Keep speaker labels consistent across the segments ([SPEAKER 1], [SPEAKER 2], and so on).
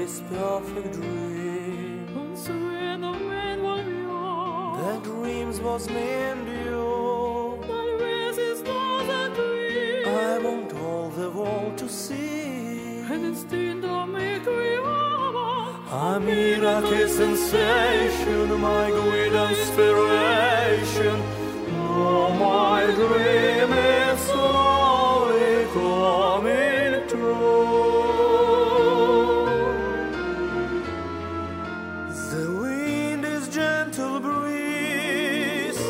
[SPEAKER 1] this perfect dream.
[SPEAKER 2] Und så ändå med vad vi har.
[SPEAKER 1] The dreams was me and you.
[SPEAKER 2] But this is not a dream.
[SPEAKER 1] I want all the world to see.
[SPEAKER 2] En stund av mycket java.
[SPEAKER 1] A miracle sensation, my great inspiration. Oh, my dream is slowly coming true. The wind is gentle breeze.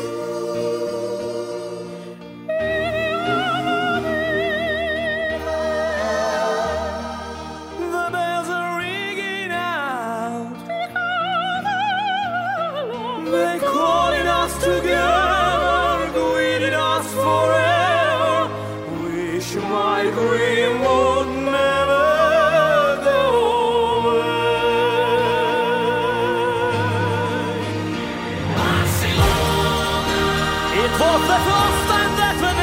[SPEAKER 1] The bells are ringing out. They're calling us together, greeting us forever. Wish my dream would never go away. It was the first time that we